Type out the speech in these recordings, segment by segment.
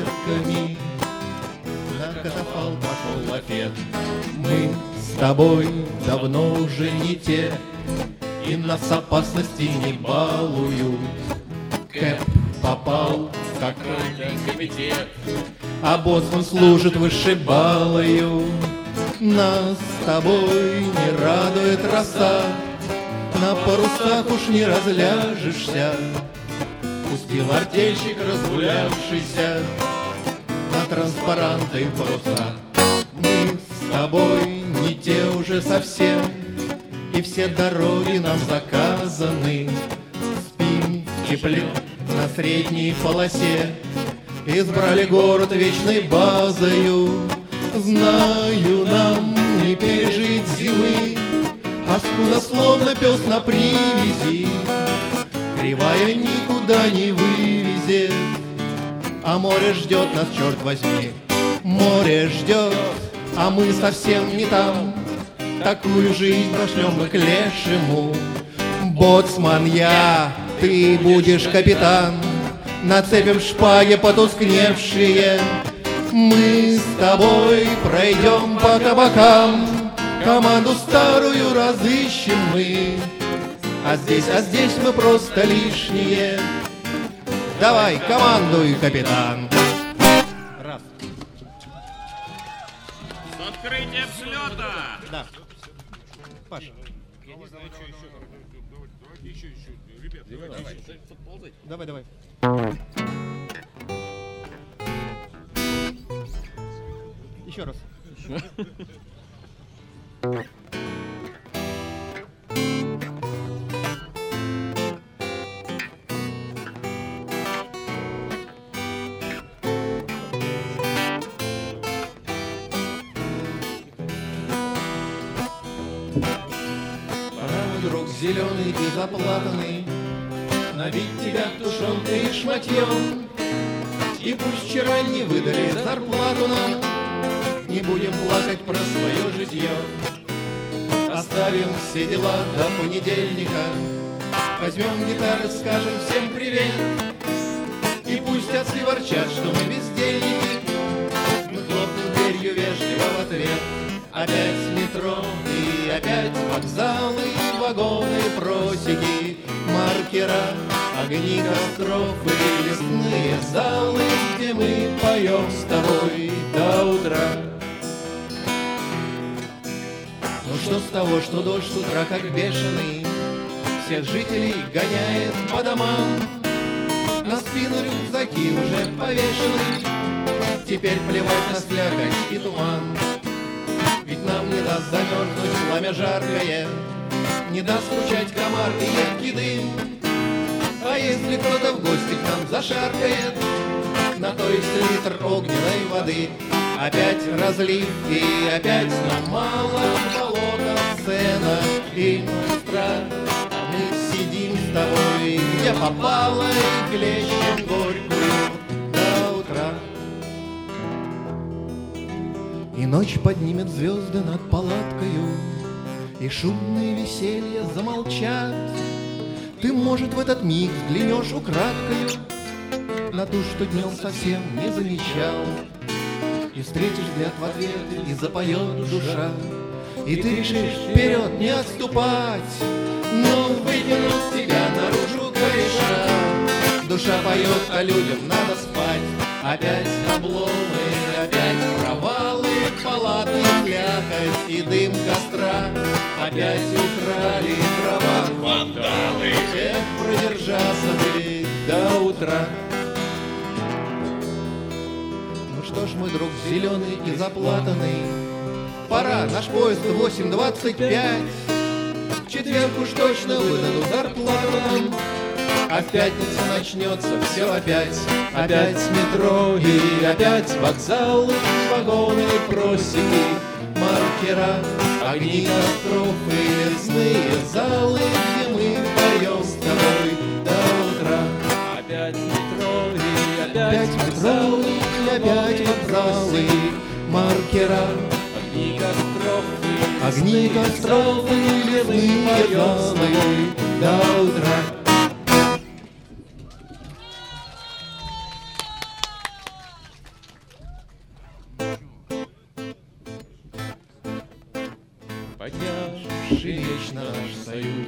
предками. На катафалк пошел лафет. Мы с тобой давно уже не те, и нас опасности не балуют. Кэп попал в контрольный комитет, а боцман служит вышибалою. Нас с тобой не радует роса, на парусах уж не разляжешься. Пустил артельщик, разгулявшийся, на транспаранты и паруса. Мы с тобой не те уже совсем, и все дороги нам заказаны. Спим в тепле на средней полосе, избрали город вечной базою. Знаю, нам не пережить зимы, а скудословно пес на привязи. Кривая никуда не вывезет, а море ждет нас, черт возьми. Море ждет, а мы совсем не там. Такую жизнь пошлем мы к лешему. Боцман я, ты будешь капитан. Нацепим шпаги потускневшие. Мы с тобой пройдем по кабакам, команду старую разыщем мы. А здесь мы просто лишние. Давай, командуй, капитан. Раз. С открытием взлета! Да. Паша. Я не знаю, что еще. Давайте еще. Ребят, Давай. Еще раз. Друг зеленый и заплатанный, набить тебя тушенкой и шматьем. И пусть вчера не выдали зарплату нам, не будем плакать про свое житье. Оставим все дела до понедельника, возьмем гитары, скажем всем привет. И пусть отцы ворчат, что мы бездельники, мы хлопнем дверью вежливо в ответ. Опять метро и опять вокзалы, вагоны, просеки, маркера, огни костров и лесные залы, где мы поем с тобой до утра. Ну что с того, что дождь с утра как бешеный всех жителей гоняет по домам, на спину рюкзаки уже повешены, теперь плевать на слякоть и туман. Ведь нам не даст замерзнуть пламя жаркое, не даст скучать комар и едкий дым. А если кто-то в гости к нам зашаркает, на то есть литр огненной воды. Опять разлив и опять нам мало, болото, сцена и костра. А мы сидим с тобой, где попало, и клещем горькую до утра. И ночь поднимет звезды над палаткою, и шумные веселья замолчат. Ты, может, в этот миг взглянешь украдкою на ту, что днем совсем не замечал, и встретишь взгляд в ответ, и запоет душа, и ты решишь вперед не отступать, но выкинуть тебя наружу кореша. Душа поет, а людям надо спать. Опять обломы, опять провалы, палатки, слякоть и дым костра. Опять украли права вандалы, эх, продержаться бы до утра. Ну что ж, мой друг зеленый и заплатанный, пора, наш поезд 8:25. В четверг уж точно выдадут зарплату нам, а в пятницу начнется все опять. Опять метро и опять вокзалы, вагоны, просеки, маркера, огни костров и лесные залы, где мы поем с тобой до утра. Опять метро и Опять вокзалы, и опять вокзалы, маркера, огни костров и лесные залы до утра. поднявший вечно наш союз.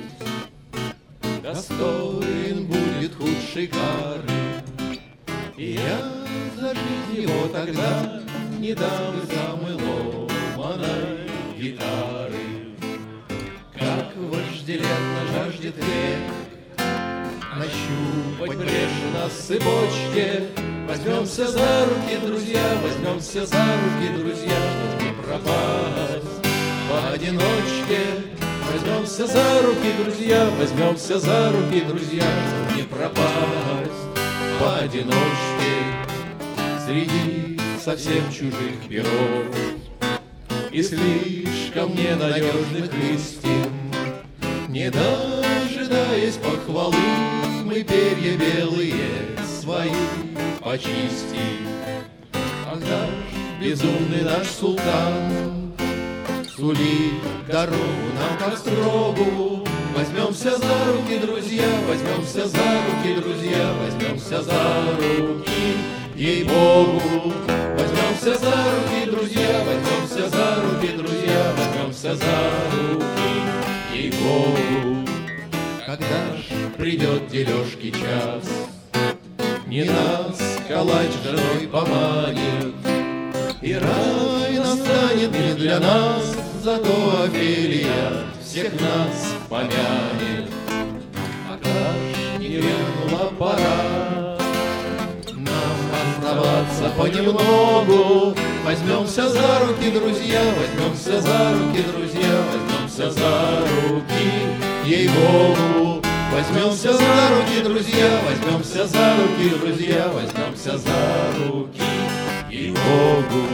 Достоин будет худшей кары, и я за жизнь его тогда не дам самой ломаной гитары. Как вожделенно жаждет век нащупать брешь на цепочке. Возьмемся за руки, друзья, возьмемся за руки, друзья, чтоб не пропасть поодиночке. Возьмемся за руки, друзья, возьмемся за руки, друзья, чтоб не пропасть поодиночке среди совсем чужих миров и слишком ненадежных истин. Не дожидаясь похвалы, мы перья белые свои почистим. Когда ж безумный наш султан сулит дорогу нам как строгу, возьмемся за руки, друзья, возьмемся за руки, друзья, возьмемся за руки, ей-богу. Возьмемся за руки, друзья, возьмемся за руки, друзья, возьмемся за руки, ей-богу. Когда ж придет дележки час, не нас калач женой поманит, и рай настанет не для нас, зато Офелия всех нас помянет. Пока ж не вернула пора нам оставаться понемногу, возьмемся за руки, друзья, возьмемся за руки, друзья, возьмемся за руки, ей-богу. Возьмемся за руки, друзья, возьмемся за руки, друзья, возьмемся за руки, ей-богу.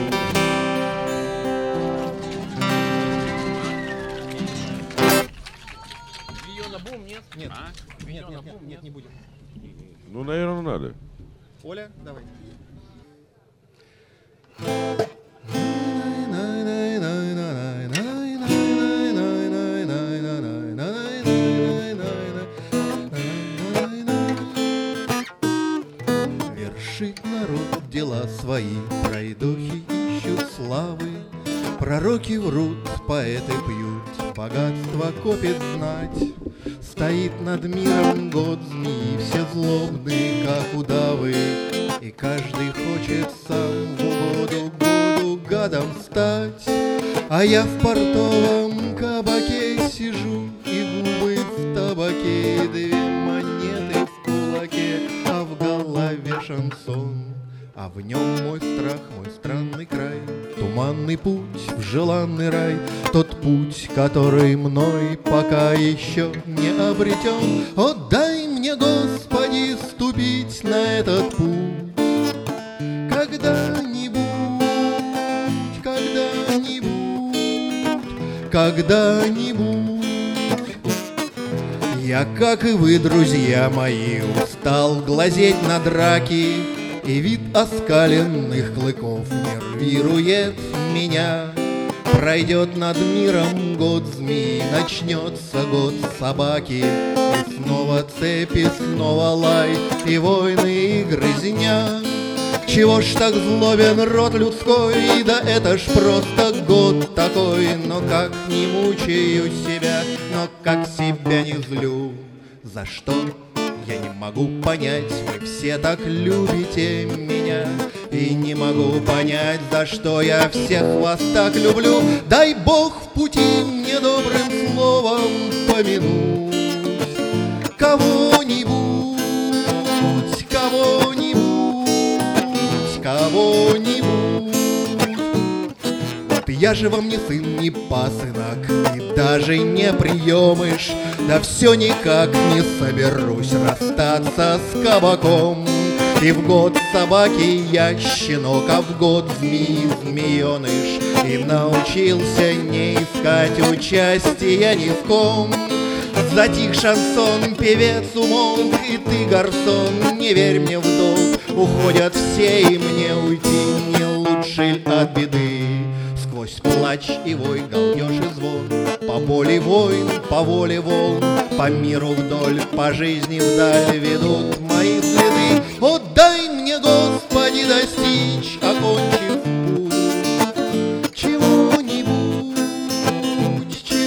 Ее на бум, нет? Нет, А? нет, не будем. Ну, наверное, надо. Оля, давай. Вершит народ дела свои, пройдохи ищут славы, пророки врут, поэты пьют, богатство копит знать. Стоит над миром год змеи, все злобные, как удавы, и каждый хочет сам в угоду году гадом стать. А я в портовом кабаке сижу, и губы в табаке, две монеты в кулаке, а в голове шансон. А в нем мой страх, мой странный край, туманный путь в желанный рай, тот путь, который мной пока еще не обретен. О, дай мне, Господи, ступить на этот путь когда-нибудь, когда-нибудь, когда-нибудь. Я, как и вы, друзья мои, устал глазеть на драки, и вид оскаленных клыков нервирует меня. Пройдет над миром год змеи, начнется год собаки, и снова цепи, снова лай, и войны, и грызня. Чего ж так злобен род людской, да это ж просто год такой. Но как не мучаю себя, но как себя не злю. За что? Я не могу понять, вы все так любите меня, и не могу понять, за что я всех вас так люблю. Дай Бог в пути мне добрым словом помянуть кого-нибудь, кого-нибудь, кого-нибудь. Вот я же вам не сын, не пасынок, и даже не приемыш, да все никак не соберусь расстаться с кабаком. И в год собаки я щенок, а в год змеи змееныш, и научился не искать участия ни в ком. Затих шансон, певец умолк, и ты, гарсон, не верь мне в долг. Уходят все, и мне уйти не лучше ль от беды. Сквозь плач и вой, галдеж и звон, по боли войн, по воле волн, по миру вдоль, по жизни вдаль ведут мои следы. О, дай мне, Господи, достичь, окончив путь, чего-нибудь,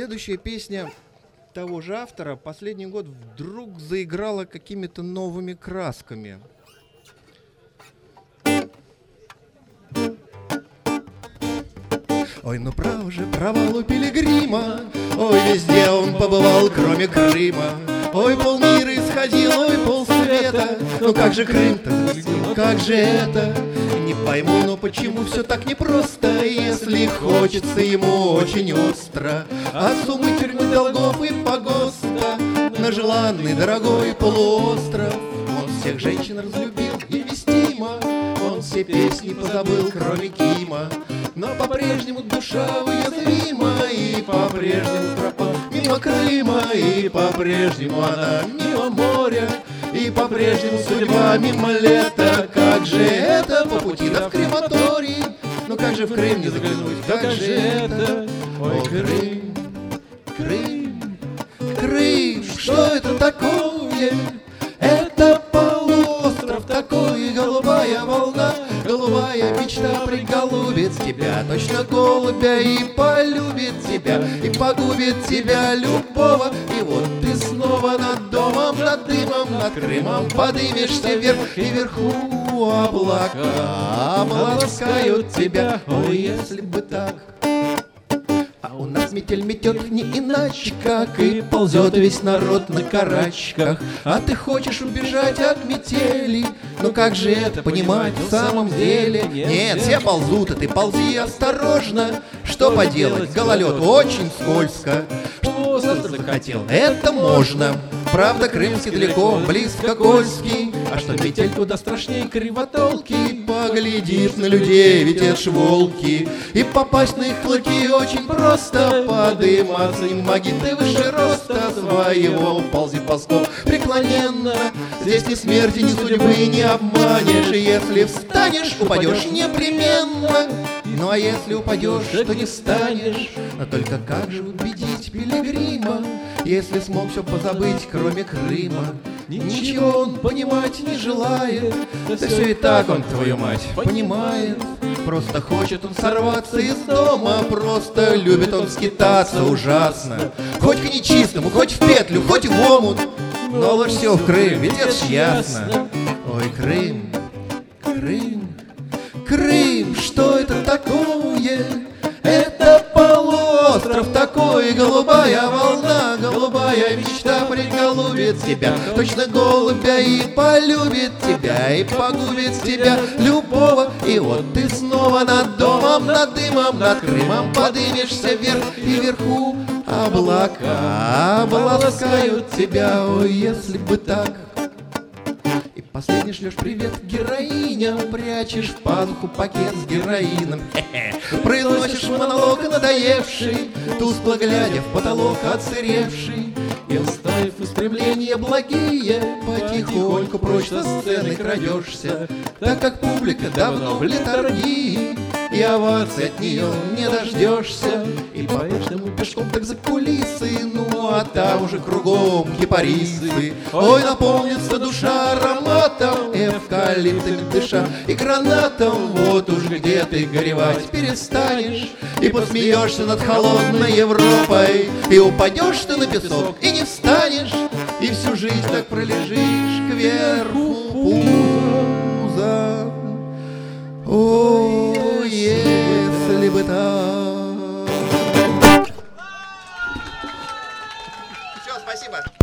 Следующая песня того же автора последний год вдруг заиграла какими-то новыми красками. Ой, ну право же, провал у пилигрима, ой, везде он побывал, кроме Крыма. Ой, полмира исходил, ой, полсвета, ну как же Крым-то выглядел, как же это? Не пойму, но почему все так непросто, если хочется ему очень остро от суммы тюрьмы, долгов и погоста на желанный дорогой полуостров. Он всех женщин разлюбил и вестимо, он все песни позабыл, кроме Кима. Но по-прежнему душа уязвима, и по-прежнему тропа мимо Крыма, и по-прежнему она мимо моря, и по-прежнему судьба мимо лета. Как же это по пути да в крематорий? Ну как же в Крым не заглянуть? Как же это? Ой, Крым, Крым, Крым, что это такое? Это полуостров такой, голубая волна, голубая мечта приголубит тебя, точно голубя, и полюбит тебя, и погубит тебя любого. И вот ты снова над домом, над дымом, над Крымом подымешься вверх, и вверху облака обласкают тебя. Ой, если бы так. А у нас метель метет не иначе, как и ползет весь народ на карачках. А ты хочешь убежать от метели, ну как же это понимать в самом деле? Нет, все ползут, а ты ползи осторожно. Что поделать, гололед очень скользко. Что захотел, это можно. Правда, крымский далеко, близко Кольский. А что метель туда страшнее кривотолки. Поглядишь на людей, ведь это ж волки. И попасть на их клыки очень просто. Подыматься не моги ты выше роста своего. Ползи ползком преклоненно. Здесь ни смерти, ни судьбы не обманешь. И если встанешь, упадешь непременно. Ну а если упадешь, то не встанешь. Но только как же убедить пилигрима, если смог все позабыть, кроме Крыма? Ничего он понимать не желает, да все и так он, твою мать, понимает. Просто хочет он сорваться из дома, просто любит он скитаться ужасно. Хоть к нечистому, хоть в петлю, хоть в омут, но ложь все в Крым, ведь это ж ясно. Ой, Крым, Крым, Крым, что это такое? Это полуостров такой, голубая волна, голубая мечта приголубит тебя, точно голубя, и полюбит тебя, и погубит тебя любого. И вот ты снова над домом, над дымом, над Крымом подымешься вверх, и вверху облака обласкают тебя. Ой, если бы так. Последний шлешь привет героиням, прячешь в пазуху пакет с героином. Произносишь монолог надоевший, тускло глядя в потолок отсыревший. И оставив устремления благие, потихоньку прочь со сцены крадешься, так как публика давно в летаргии, и овации от нее не дождешься. И по-прежнему пешком так за кулисы, ну а там уже кругом кипарисы. Ой, наполнится душа ароматом, эвкалиптами дыша и гранатом. Вот уж где ты горевать перестанешь, и посмеешься над холодной Европой, и упадешь ты на песок, и не встанешь, и всю жизнь так пролежишь кверху пузом. О, если бы так. Все, спасибо.